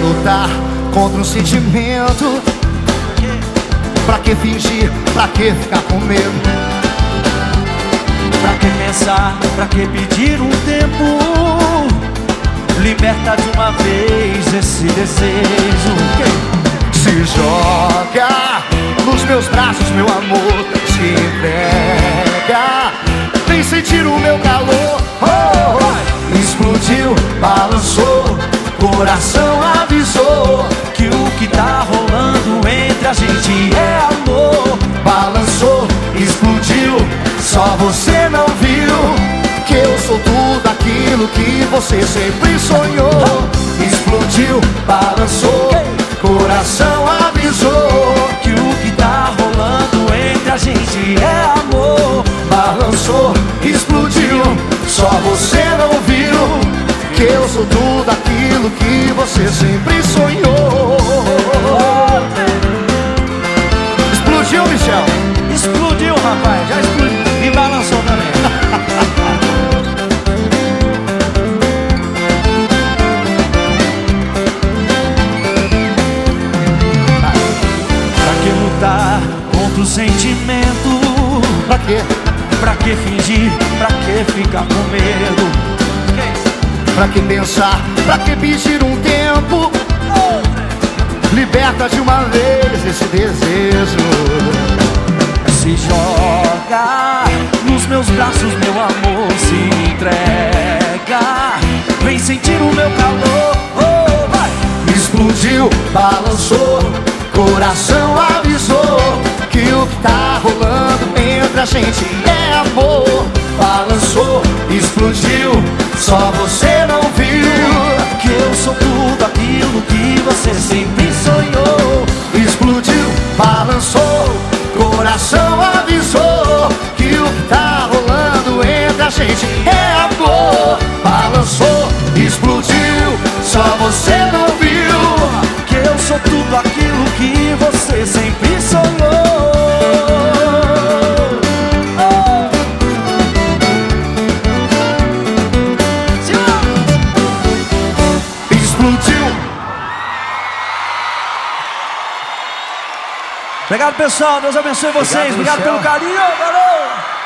lutar contra um sentimento? Pra que fingir? Pra que ficar com medo? Pra que pensar? Pra que pedir um tempo? Liberta de uma vez esse desejo. Se joga nos meus braços, meu amor. Se entrega, vem sentir o meu calor. Oh, oh. Explodiu, balançou, coração avisou que o que tá rolando entre a gente é amor. Balançou, explodiu, só você não viu que eu sou tudo aquilo que você sempre sonhou. Explodiu, balançou, coração avisou que o que tá rolando entre a gente é amor. Balançou, explodiu, só você não viu que eu sou tudo aquilo que você sempre sonhou. Explodiu, Michel? Explodiu, rapaz, já explodiu. E balançou também. Pra que lutar contra o sentimento? Pra quê? Pra que fingir? Pra que ficar com medo? Pra que pensar? Pra que pedir um tempo? Liberta de uma vez esse desejo. Se joga nos meus braços, meu amor. Se entrega, vem sentir o meu calor. Oh, vai! Explodiu, balançou, coração avisou que o que tá rolando entre a gente é amor. Balançou, explodiu, só você não viu que eu sou tudo aquilo que você sempre sonhou. Explodiu, balançou, coração avisou que o que tá rolando entre a gente é amor. Balançou, explodiu, só você não viu que eu sou tudo aquilo que você sempre sonhou. Obrigado, pessoal. Deus abençoe vocês. Obrigado pelo carinho. Valeu!